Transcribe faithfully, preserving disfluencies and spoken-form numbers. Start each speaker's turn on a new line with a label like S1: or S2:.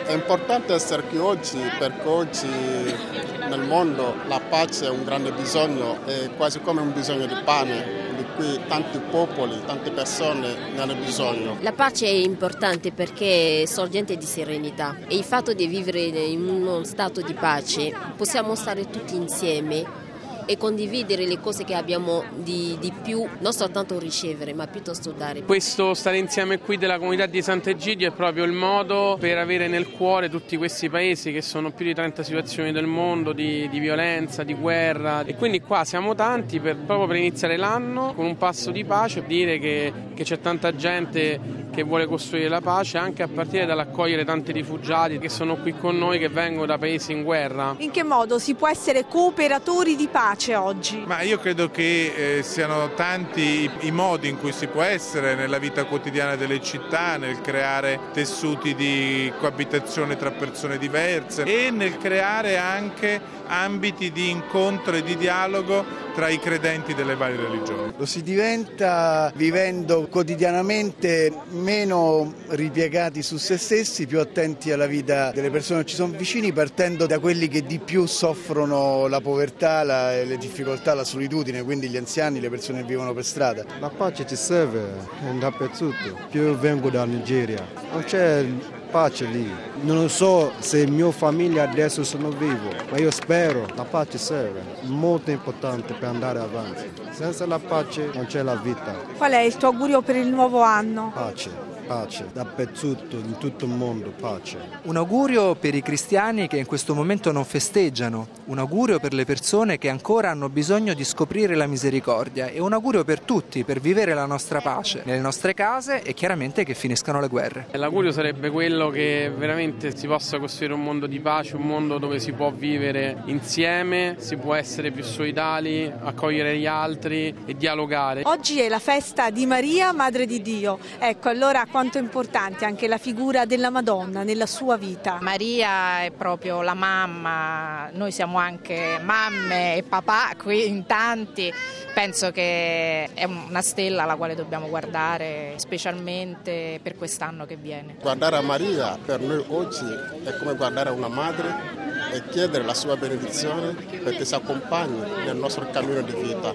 S1: È importante essere qui oggi perché oggi nel mondo la pace è un grande bisogno, è quasi come un bisogno di pane, di cui tanti popoli, tante persone ne hanno bisogno.
S2: La pace è importante perché è sorgente di serenità e il fatto di vivere in uno stato di pace possiamo stare tutti insieme e condividere le cose che abbiamo di, di più, non soltanto ricevere ma piuttosto dare.
S3: Questo stare insieme qui della comunità di Sant'Egidio è proprio il modo per avere nel cuore tutti questi paesi che sono più di trenta situazioni del mondo di, di violenza, di guerra, e quindi qua siamo tanti per, proprio per iniziare l'anno con un passo di pace, dire che, che c'è tanta gente che vuole costruire la pace, anche a partire dall'accogliere tanti rifugiati che sono qui con noi, che vengono da paesi in guerra.
S4: In che modo si può essere cooperatori di pace oggi?
S5: Ma io credo che eh, siano tanti i, i modi in cui si può essere nella vita quotidiana delle città, nel creare tessuti di coabitazione tra persone diverse e nel creare anche ambiti di incontro e di dialogo tra i credenti delle varie religioni.
S6: Lo si diventa vivendo quotidianamente meno ripiegati su se stessi, più attenti alla vita delle persone che ci sono vicini, partendo da quelli che di più soffrono la povertà, la, le difficoltà, la solitudine, quindi gli anziani, le persone che vivono per strada.
S7: La pace ci serve dappertutto. Io vengo da Nigeria, non c'è pace lì. Non so se mia famiglia adesso sono vivo, ma io spero. La pace serve, molto importante per andare avanti. Senza la pace non c'è la vita.
S4: Qual è il tuo augurio per il nuovo anno?
S7: Pace. Pace, dappertutto, in tutto il mondo, pace.
S8: Un augurio per i cristiani che in questo momento non festeggiano, un augurio per le persone che ancora hanno bisogno di scoprire la misericordia e un augurio per tutti, per vivere la nostra pace nelle nostre case e chiaramente che finiscano le guerre.
S3: L'augurio sarebbe quello che veramente si possa costruire un mondo di pace, un mondo dove si può vivere insieme, si può essere più solidali, accogliere gli altri e dialogare.
S4: Oggi è la festa di Maria, Madre di Dio. Ecco, allora quanto è importante anche la figura della Madonna nella sua vita.
S9: Maria è proprio la mamma, noi siamo anche mamme e papà qui in tanti, penso che è una stella alla quale dobbiamo guardare specialmente per quest'anno che viene.
S1: Guardare a Maria per noi oggi è come guardare a una madre e chiedere la sua benedizione perché ci accompagni nel nostro cammino di vita.